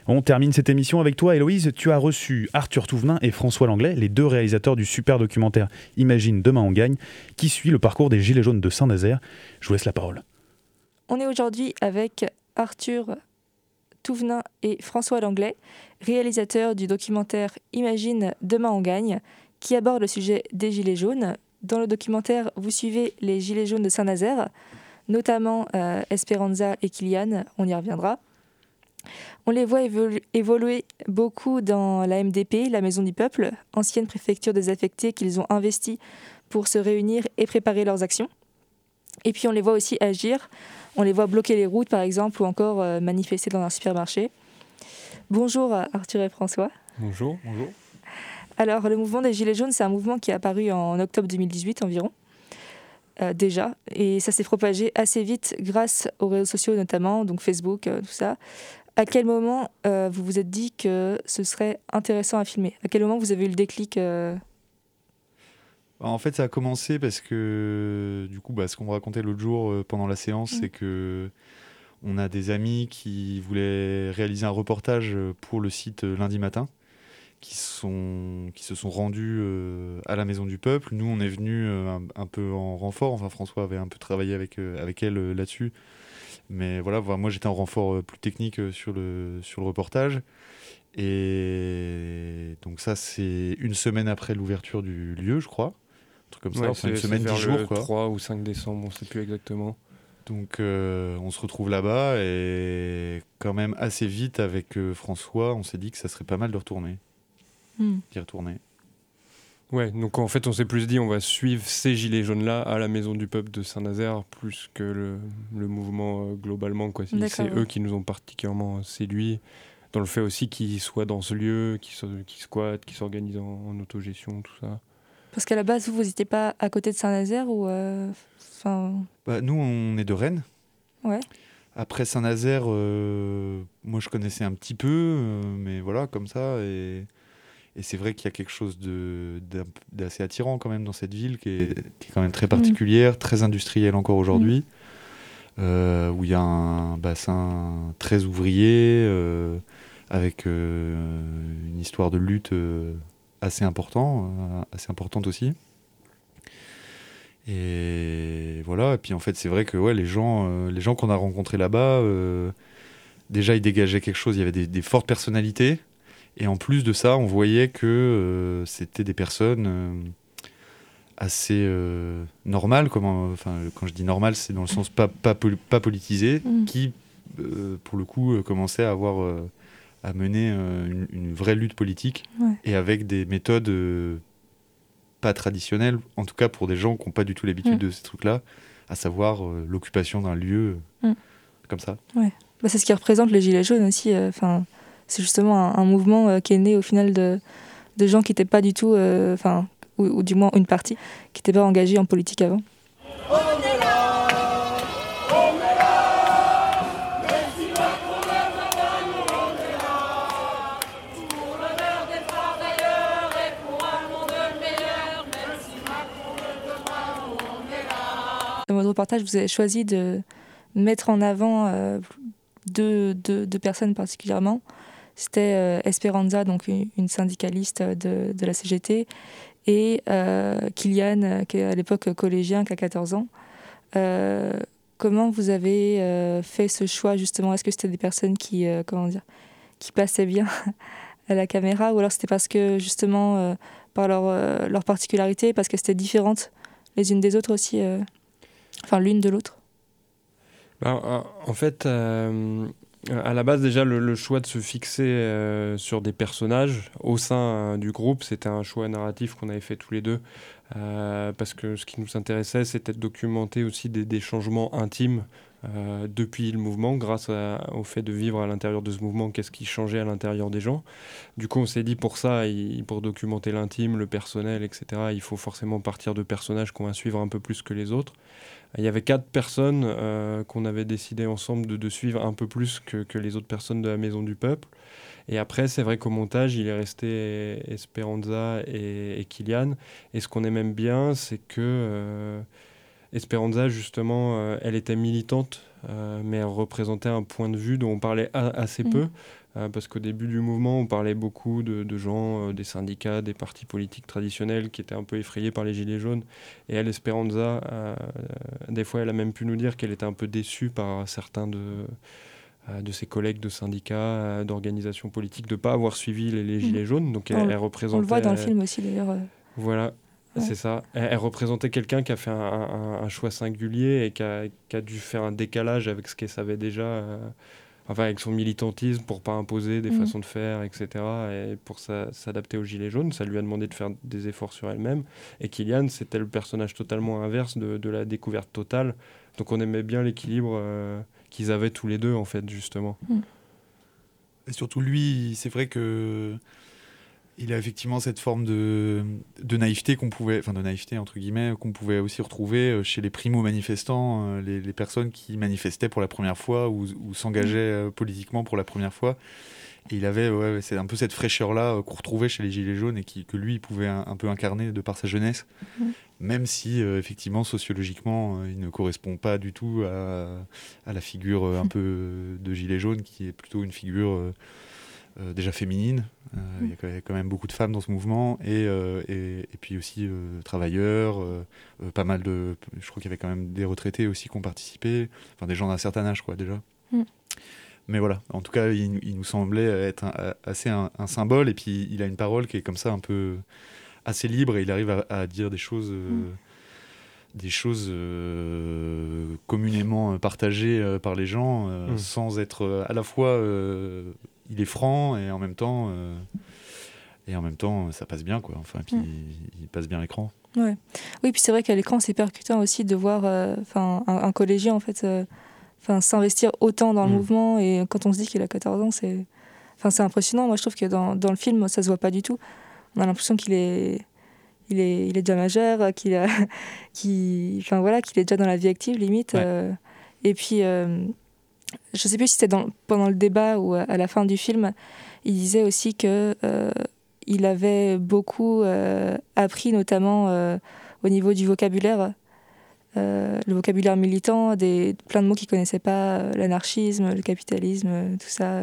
On termine cette émission avec toi, Héloïse. Tu as reçu Arthur Thouvenin et François Langlais, les deux réalisateurs du super documentaire Imagine, demain on gagne, qui suit le parcours des Gilets jaunes de Saint-Nazaire. Je vous laisse la parole. On est aujourd'hui avec Arthur Thouvenin et François Langlais, réalisateurs du documentaire Imagine, demain on gagne, qui aborde le sujet des Gilets jaunes. Dans le documentaire, vous suivez les Gilets jaunes de Saint-Nazaire, notamment Esperanza et Kylian, on y reviendra. On les voit évoluer beaucoup dans la MDP, la Maison du Peuple, ancienne préfecture désaffectée qu'ils ont investie pour se réunir et préparer leurs actions. Et puis on les voit aussi agir, on les voit bloquer les routes par exemple, ou encore manifester dans un supermarché. Bonjour Arthur et François. Bonjour. Alors le mouvement des Gilets jaunes, c'est un mouvement qui est apparu en octobre 2018 environ, déjà, et ça s'est propagé assez vite grâce aux réseaux sociaux notamment, donc Facebook, tout ça. À quel moment vous vous êtes dit que ce serait intéressant à filmer ? À quel moment vous avez eu le déclic En fait, ça a commencé parce que, du coup, ce qu'on me racontait l'autre jour pendant la séance, c'est que on a des amis qui voulaient réaliser un reportage pour le site Lundi Matin, qui se sont rendus à la Maison du Peuple. Nous, on est venus un peu en renfort. Enfin, François avait un peu travaillé avec elle là-dessus. Mais voilà, moi j'étais en renfort plus technique sur le reportage. Et donc ça, c'est une semaine après l'ouverture du lieu, je crois. Un truc comme ça, enfin, une semaine, 10 jours. Le 3 ou 5 décembre, on ne sait plus exactement. Donc on se retrouve là-bas et quand même assez vite avec François, on s'est dit que ça serait pas mal de retourner. D'y retourner. Ouais, donc en fait, on s'est plus dit, on va suivre ces gilets jaunes-là à la Maison du Peuple de Saint-Nazaire, plus que le mouvement globalement, quoi. C'est eux qui nous ont particulièrement séduits, dans le fait aussi qu'ils soient dans ce lieu, qu'ils squattent, qu'ils s'organisent en autogestion, tout ça. Parce qu'à la base, vous n'étiez pas à côté de Saint-Nazaire ou nous, on est de Rennes. Ouais. Après Saint-Nazaire, moi je connaissais un petit peu, mais voilà, comme ça. Et c'est vrai qu'il y a quelque chose d'assez attirant quand même dans cette ville, qui est quand même très particulière, très industrielle encore aujourd'hui, où il y a un bassin très ouvrier, avec une histoire de lutte assez importante aussi. Et voilà, et puis en fait c'est vrai que les gens qu'on a rencontrés là-bas, déjà ils dégageaient quelque chose, il y avait des fortes personnalités. Et en plus de ça, on voyait que c'était des personnes assez normales. Quand je dis normales, c'est dans le sens pas politisées, qui, pour le coup, commençaient à mener une vraie lutte politique, et avec des méthodes pas traditionnelles, en tout cas pour des gens qui n'ont pas du tout l'habitude de ces trucs-là, à savoir l'occupation d'un lieu comme ça. Ouais. C'est ce qui représente les Gilets jaunes aussi. C'est justement un mouvement qui est né au final de gens qui n'étaient pas du tout, ou du moins une partie, qui n'étaient pas engagés en politique avant. Dans votre reportage, vous avez choisi de mettre en avant deux personnes particulièrement. C'était Esperanza, donc une syndicaliste de la CGT, et Kylian, qui est à l'époque collégien, qui a 14 ans. Comment vous avez fait ce choix, justement ? Est-ce que c'était des personnes qui passaient bien à la caméra, ou alors c'était parce que, justement, par leur particularité, parce que c'était différentes les unes des autres aussi, l'une de l'autre ? En fait, à la base, déjà, le choix de se fixer sur des personnages au sein du groupe, c'était un choix narratif qu'on avait fait tous les deux, parce que ce qui nous intéressait, c'était de documenter aussi des changements intimes depuis le mouvement, grâce au fait de vivre à l'intérieur de ce mouvement, qu'est-ce qui changeait à l'intérieur des gens. Du coup, on s'est dit, pour ça, pour documenter l'intime, le personnel, etc., il faut forcément partir de personnages qu'on va suivre un peu plus que les autres. Il y avait 4 personnes qu'on avait décidé ensemble de suivre un peu plus que les autres personnes de la Maison du Peuple. Et après, c'est vrai qu'au montage, il est resté Esperanza et Kylian. Et ce qu'on aime bien, c'est que Esperanza, justement, elle était militante, mais elle représentait un point de vue dont on parlait assez peu. Parce qu'au début du mouvement, on parlait beaucoup de gens, des syndicats, des partis politiques traditionnels qui étaient un peu effrayés par les Gilets jaunes. Et elle, Esperanza, des fois, elle a même pu nous dire qu'elle était un peu déçue par certains de ses collègues de syndicats, d'organisations politiques, de ne pas avoir suivi les Gilets jaunes. Donc elle représentait... On le voit dans le film aussi, d'ailleurs. Voilà. Ouais. C'est ça. Elle représentait quelqu'un qui a fait un choix singulier et qui a dû faire un décalage avec ce qu'elle savait déjà, avec son militantisme pour pas imposer des façons de faire, etc. Et pour s'adapter aux Gilets jaunes, ça lui a demandé de faire des efforts sur elle-même. Et Kylian, c'était le personnage totalement inverse de la découverte totale. Donc on aimait bien l'équilibre qu'ils avaient tous les deux, en fait, justement. Et surtout lui, c'est vrai que il a effectivement cette forme de naïveté de naïveté entre guillemets, qu'on pouvait aussi retrouver chez les primo-manifestants, les personnes qui manifestaient pour la première fois ou s'engageaient politiquement pour la première fois. Et il avait c'est un peu cette fraîcheur-là qu'on retrouvait chez les Gilets jaunes et que lui, il pouvait un peu incarner de par sa jeunesse, même si effectivement, sociologiquement, il ne correspond pas du tout à la figure un peu de Gilets jaunes, qui est plutôt une figure... déjà féminine, il y a quand même beaucoup de femmes dans ce mouvement, et puis aussi travailleurs, pas mal je crois qu'il y avait quand même des retraités aussi qui ont participé, enfin des gens d'un certain âge quoi déjà. Mais voilà, en tout cas il nous semblait être assez un symbole, et puis il a une parole qui est comme ça un peu assez libre, et il arrive à dire des choses communément partagées par les gens, sans être à la fois il est franc et en même temps ça passe bien quoi. Enfin puis il passe bien l'écran. Ouais. Oui, puis c'est vrai qu'à l'écran c'est percutant aussi de voir un collégien en fait s'investir autant dans le mouvement, et quand on se dit qu'il a 14 ans, c'est impressionnant. Moi je trouve que dans le film ça se voit pas du tout. On a l'impression qu'il est déjà majeur, qu'il est déjà dans la vie active limite. Ouais. Et puis je sais plus si c'était pendant le débat ou à la fin du film, il disait aussi que il avait beaucoup appris, notamment au niveau du vocabulaire, le vocabulaire militant, plein de mots qu'il connaissait pas, l'anarchisme, le capitalisme, tout ça.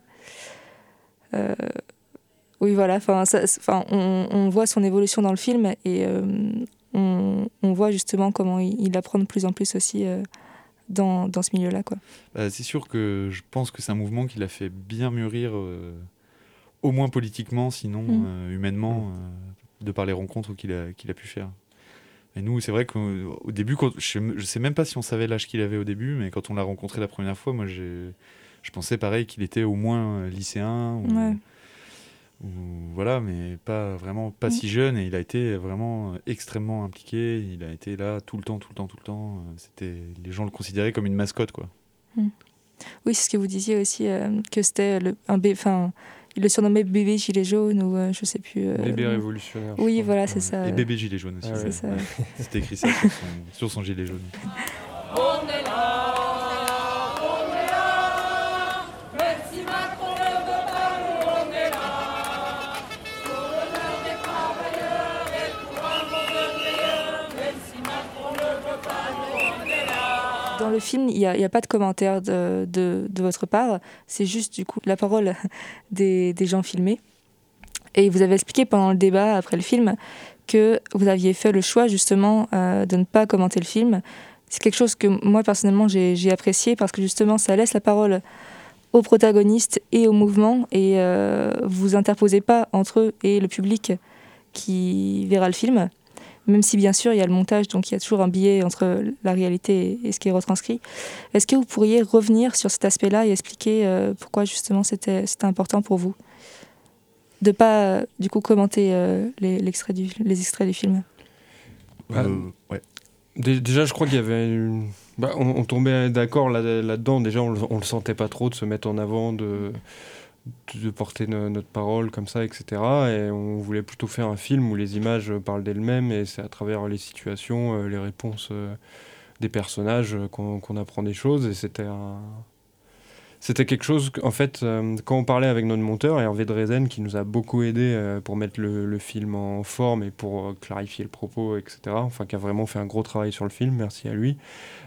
Oui, voilà. On voit son évolution dans le film, et on voit justement comment il apprend de plus en plus aussi dans ce milieu-là, quoi. C'est sûr que je pense que c'est un mouvement qui l'a fait bien mûrir, au moins politiquement, sinon humainement, de par les rencontres qu'il a pu faire. Et nous, c'est vrai qu'au début, je sais même pas si on savait l'âge qu'il avait au début, mais quand on l'a rencontré la première fois, moi je pensais pareil qu'il était au moins lycéen ou voilà, mais pas si jeune, et il a été vraiment extrêmement impliqué. Il a été là tout le temps. Les gens le considéraient comme une mascotte, quoi. Oui, c'est ce que vous disiez aussi, que c'était il le surnommait bébé gilet jaune, ou je sais plus. Bébé révolutionnaire. Oui, voilà, c'est ça. Et bébé gilet jaune aussi. C'est ça. C'était écrit ça sur son gilet jaune. On est là, même si Macron ne veut pas, nous on est là. Pour l'honneur des travailleurs et pour un monde meilleur, même si Macron ne veut pas, nous on est là. Dans le film, il y a pas de commentaire de votre part, c'est juste du coup la parole des gens filmés. Et vous avez expliqué pendant le débat après le film que vous aviez fait le choix justement de ne pas commenter le film. C'est quelque chose que moi personnellement j'ai apprécié, parce que justement ça laisse la parole aux protagonistes et au mouvement, et vous interposez pas entre eux et le public qui verra le film, même si bien sûr il y a le montage, donc il y a toujours un biais entre la réalité et ce qui est retranscrit. Est-ce que vous pourriez revenir sur cet aspect-là et expliquer pourquoi justement c'était important pour vous de pas du coup commenter les extraits du film? Ouais. Déjà, je crois qu'il y avait on tombait d'accord là-dedans. Déjà, on le sentait pas trop de se mettre en avant, de porter notre parole comme ça, etc. Et on voulait plutôt faire un film où les images parlent d'elles-mêmes, et c'est à travers les situations, les réponses des personnages qu'on apprend des choses. Et C'était quelque chose, en fait, quand on parlait avec notre monteur, Hervé Drezen, qui nous a beaucoup aidé pour mettre le film en forme et pour clarifier le propos, etc., enfin, qui a vraiment fait un gros travail sur le film, merci à lui.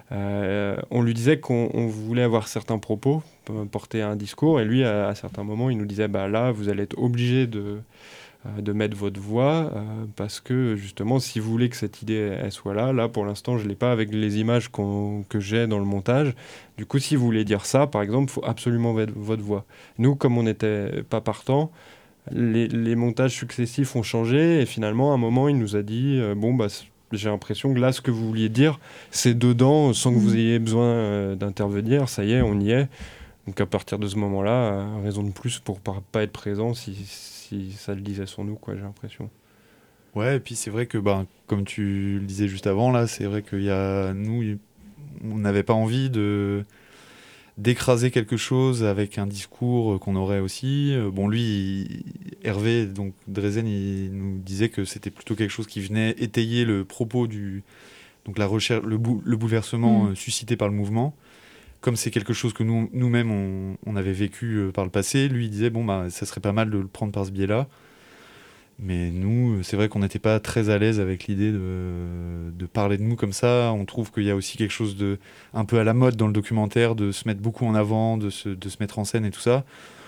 On lui disait qu'on voulait avoir certains propos, porter un discours, et lui, à certains moments, il nous disait, bah là, vous allez être obligé de mettre votre voix, parce que justement, si vous voulez que cette idée elle soit là, pour l'instant, je ne l'ai pas avec les images que j'ai dans le montage. Du coup, si vous voulez dire ça, par exemple, il faut absolument mettre votre voix. Nous, comme on n'était pas partant, les montages successifs ont changé, et finalement, à un moment, il nous a dit, j'ai l'impression que là, ce que vous vouliez dire, c'est dedans, sans que vous ayez besoin d'intervenir. Ça y est, on y est. Donc à partir de ce moment-là, raison de plus pour pas être présent si ça le disait sur nous, quoi, j'ai l'impression. Ouais, et puis c'est vrai que, comme tu le disais juste avant, là, c'est vrai nous, on n'avait pas envie d'écraser quelque chose avec un discours qu'on aurait aussi. Bon, lui, Hervé, donc Drezen, il nous disait que c'était plutôt quelque chose qui venait étayer le propos donc la recherche, le bouleversement suscité par le mouvement. Comme c'est quelque chose que nous-mêmes, on avait vécu par le passé, lui, il disait, ça serait pas mal de le prendre par ce biais-là. Mais nous, c'est vrai qu'on n'était pas très à l'aise avec l'idée de parler de nous comme ça. On trouve qu'il y a aussi quelque chose de un peu à la mode dans le documentaire, de se mettre beaucoup en avant, de se mettre en scène et tout ça,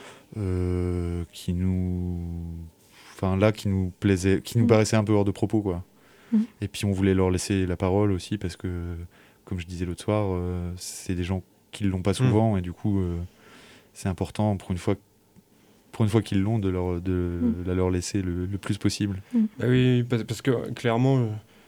qui nous plaisait, qui nous paraissait un peu hors de propos, quoi. Et puis on voulait leur laisser la parole aussi parce que, comme je disais l'autre soir, c'est des gens qui l'ont pas souvent et du coup, c'est important pour une fois qu'ils l'ont, de leur laisser le plus possible. Bah oui, parce que clairement,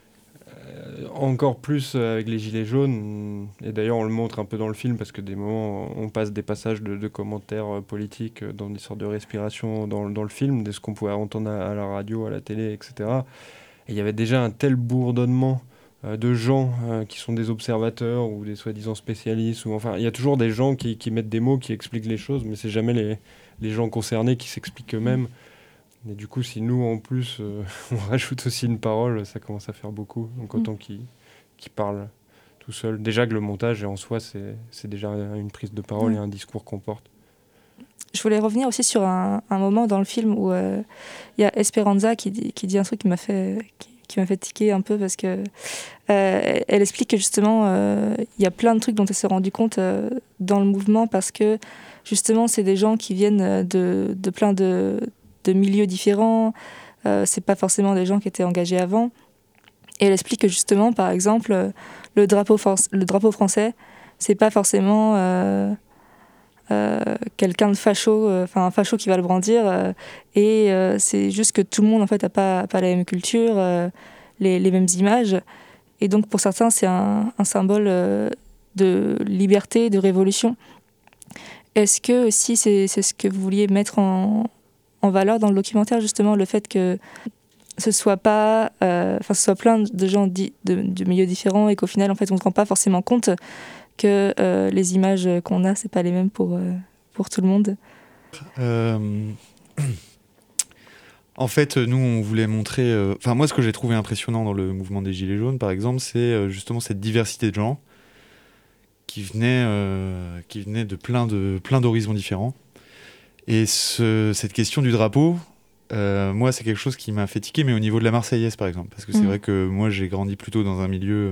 encore plus avec les Gilets jaunes, et d'ailleurs on le montre un peu dans le film, parce que des moments on passe des passages de commentaires politiques dans des sortes de respiration dans le film, de ce qu'on pouvait entendre à la radio, à la télé, etc. Et il y avait déjà un tel bourdonnement de gens qui sont des observateurs ou des soi-disant spécialistes, il y a toujours des gens qui mettent des mots, qui expliquent les choses, mais c'est jamais les gens concernés qui s'expliquent eux-mêmes. Et du coup, si nous, en plus, on rajoute aussi une parole, ça commence à faire beaucoup. Donc autant qu'ils parlent tout seuls. Déjà que le montage, en soi, c'est déjà une prise de parole et un discours qu'on porte. Je voulais revenir aussi sur un moment dans le film où il y a Esperanza qui dit un truc qui m'a fait tiquer un peu, parce que elle explique que justement il y a plein de trucs dont elle s'est rendue compte dans le mouvement, parce que justement c'est des gens qui viennent de plein de milieux différents, c'est pas forcément des gens qui étaient engagés avant, et elle explique que justement par exemple le drapeau français, c'est pas forcément quelqu'un de facho, un facho qui va le brandir, et c'est juste que tout le monde en fait a pas la même culture, les mêmes images, et donc pour certains c'est un symbole de liberté, de révolution. Est-ce que aussi c'est ce que vous vouliez mettre en valeur dans le documentaire, justement, le fait que ce soit pas, ce soit plein de gens de milieux différents, et qu'au final en fait on se rend pas forcément compte que les images qu'on a, c'est pas les mêmes pour tout le monde. En fait, nous, on voulait montrer... moi, ce que j'ai trouvé impressionnant dans le mouvement des Gilets jaunes, par exemple, c'est justement cette diversité de gens qui venaient de plein d'horizons différents. Et cette question du drapeau, moi, c'est quelque chose qui m'a fait tiquer, mais au niveau de la Marseillaise, par exemple. Parce que c'est vrai que moi, j'ai grandi plutôt dans un milieu...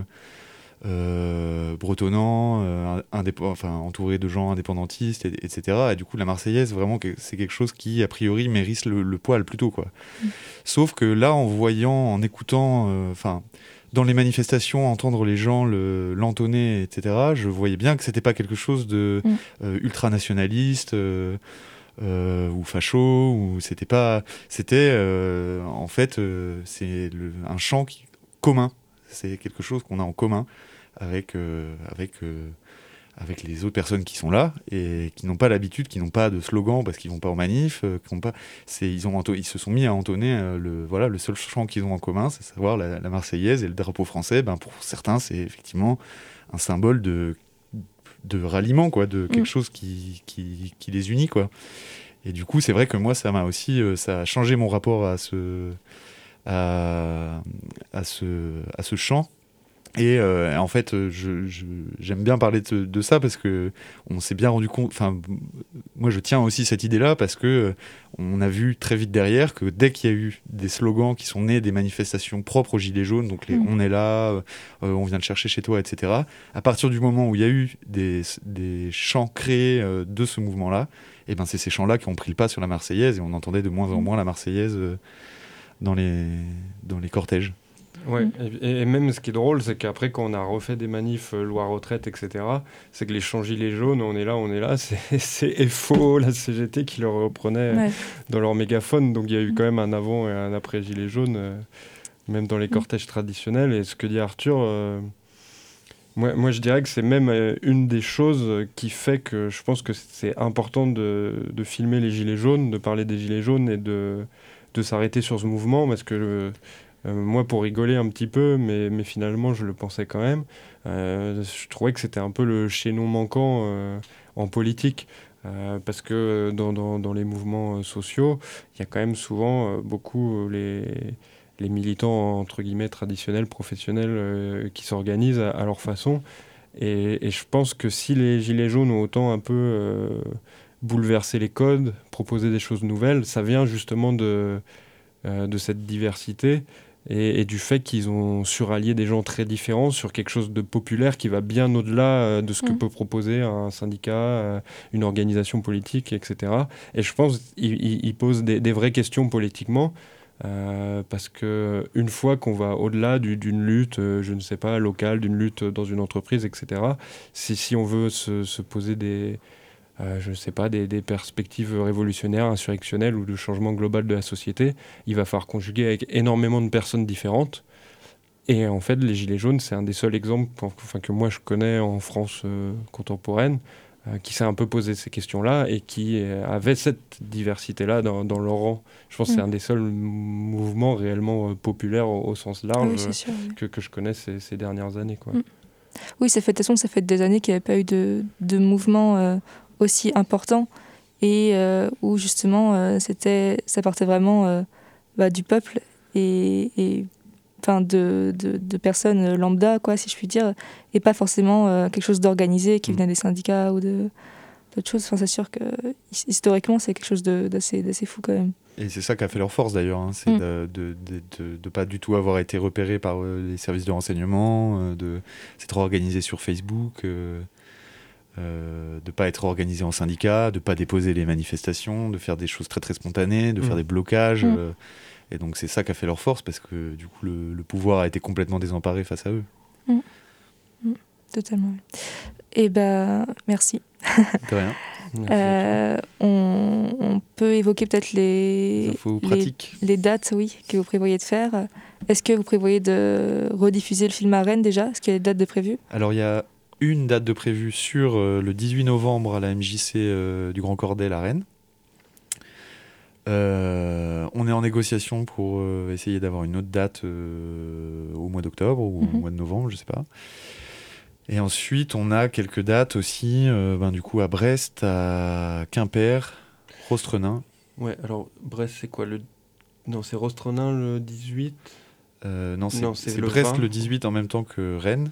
bretonnant, entouré de gens indépendantistes, etc. Et du coup, la Marseillaise, vraiment, c'est quelque chose qui, a priori, mérite le poil plutôt, quoi. Sauf que là, en écoutant, dans les manifestations, entendre les gens l'entonner, etc., je voyais bien que c'était pas quelque chose de ultranationaliste ou facho, ou c'était pas... C'était, en fait, c'est un chant commun. C'est quelque chose qu'on a en commun avec les autres personnes qui sont là et qui n'ont pas l'habitude, qui n'ont pas de slogan parce qu'ils vont pas aux manifs, ils se sont mis à entonner le seul chant qu'ils ont en commun, c'est à savoir la Marseillaise et le drapeau français. Pour certains, c'est effectivement un symbole de ralliement, quoi, de quelque chose qui les unit, quoi. Et du coup, c'est vrai que moi, ça a changé mon rapport à ce chant. Et en fait, j'aime bien parler de ça parce que on s'est bien rendu compte. Enfin, moi, je tiens aussi cette idée-là parce que on a vu très vite derrière que dès qu'il y a eu des slogans qui sont nés des manifestations propres aux Gilets jaunes, donc les on est là, on vient te chercher chez toi, etc. À partir du moment où il y a eu des chants créés de ce mouvement-là, et ben c'est ces chants-là qui ont pris le pas sur la Marseillaise et on entendait de moins en moins la Marseillaise dans les cortèges. Ouais, et même ce qui est drôle, c'est qu'après, quand on a refait des manifs loi retraite, etc., c'est que les chants gilets jaunes, on est là, c'est FO, la CGT qui le reprenait dans leur mégaphone. Donc il y a eu quand même un avant et un après gilets jaunes, même dans les cortèges traditionnels. Et ce que dit Arthur, moi je dirais que c'est même une des choses qui fait que je pense que c'est important de filmer les gilets jaunes, de parler des gilets jaunes et de s'arrêter sur ce mouvement, parce que moi, pour rigoler un petit peu, mais finalement, je le pensais quand même, je trouvais que c'était un peu le chaînon manquant en politique. Parce que dans les mouvements sociaux, il y a quand même souvent beaucoup les militants, entre guillemets, traditionnels, professionnels, qui s'organisent à leur façon. Et je pense que si les Gilets jaunes ont autant un peu bouleversé les codes, proposé des choses nouvelles, ça vient justement de cette diversité et du fait qu'ils ont surallié des gens très différents sur quelque chose de populaire qui va bien au-delà de ce que peut proposer un syndicat, une organisation politique, etc. Et je pense qu'ils posent des vraies questions politiquement, parce qu'une fois qu'on va au-delà d'une lutte, je ne sais pas, locale, d'une lutte dans une entreprise, etc., si on veut se poser je ne sais pas, des perspectives révolutionnaires, insurrectionnelles ou de changement global de la société, il va falloir conjuguer avec énormément de personnes différentes. Et en fait, les Gilets jaunes, c'est un des seuls exemples que moi je connais en France contemporaine, qui s'est un peu posé ces questions-là et qui avait cette diversité-là dans leur rang. Je pense que c'est un des seuls mouvements réellement populaires au sens large que je connais ces dernières années, quoi. Oui, ça fait des années qu'il n'y avait pas eu de mouvement aussi important et où justement ça partait vraiment du peuple et de personnes lambda, quoi, si je puis dire, et pas forcément quelque chose d'organisé qui venait des syndicats ou d'autres choses. Enfin, c'est sûr que historiquement c'est quelque chose d'assez fou quand même. Et c'est ça qui a fait leur force d'ailleurs, hein, c'est de pas du tout avoir été repéré par les services de renseignement, de s'être organisé sur Facebook, de pas être organisé en syndicat, de pas déposer les manifestations, de faire des choses très très spontanées, de faire des blocages. Et donc c'est ça qui a fait leur force, parce que du coup le pouvoir a été complètement désemparé face à eux. Totalement. Et merci. De rien. On peut évoquer peut-être les dates, oui, que vous prévoyez de faire. Est-ce que vous prévoyez de rediffuser le film à Rennes déjà ? Est-ce qu'il y a des dates de prévues ? Alors il y a une date de prévue sur le 18 novembre à la MJC du Grand Cordel à Rennes. On est en négociation pour essayer d'avoir une autre date au mois d'octobre ou au mois de novembre, je sais pas. Et ensuite, on a quelques dates aussi, du coup à Brest, à Quimper, Rostrenain. Ouais, alors Brest, c'est quoi Non, c'est Rostrenain le 18 Non, c'est Brest 20. Le 18 en même temps que Rennes.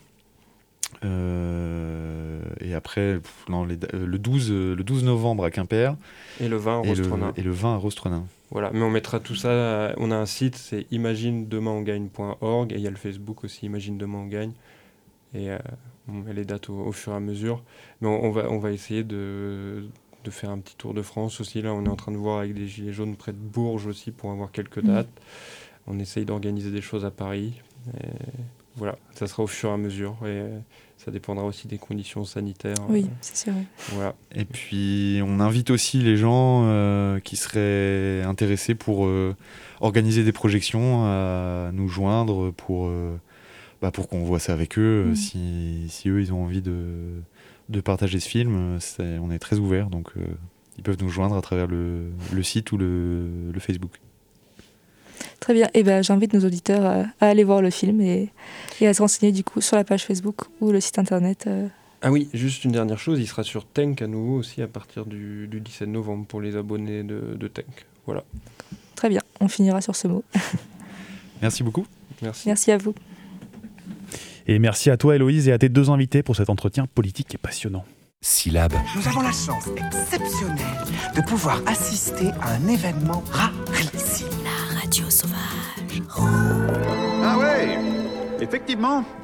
Et après, le 12 novembre à Quimper. Et le 20 à Rostrenain. Et le 20 à Rostrenain. Voilà, mais on mettra tout ça. On a un site, c'est imaginedemainongagne.org, et il y a le Facebook aussi, Imagine Demain on Gagne. Et on met les dates au fur et à mesure. Mais on va essayer de faire un petit tour de France aussi. Là, on est en train de voir avec des Gilets jaunes près de Bourges aussi pour avoir quelques dates. On essaye d'organiser des choses à Paris. Et voilà, ça sera au fur et à mesure. Et ça dépendra aussi des conditions sanitaires. Oui, c'est sûr. Voilà. Et puis, on invite aussi les gens qui seraient intéressés pour organiser des projections à nous joindre pour qu'on voit ça avec eux. Si eux, ils ont envie de partager ce film, on est très ouverts. Donc, ils peuvent nous joindre à travers le site ou le Facebook. Très bien. Et j'invite nos auditeurs à aller voir le film et à se renseigner du coup sur la page Facebook ou le site internet. Ah oui, juste une dernière chose, il sera sur Tenk à nouveau aussi à partir du 17 novembre pour les abonnés de Tenk. Voilà. Très bien, on finira sur ce mot. Merci beaucoup. Merci à vous. Et merci à toi Héloïse et à tes deux invités pour cet entretien politique et passionnant. Syllabe. Nous avons la chance exceptionnelle de pouvoir assister à un événement rarissime. La radio sauvage. Ah ouais, effectivement,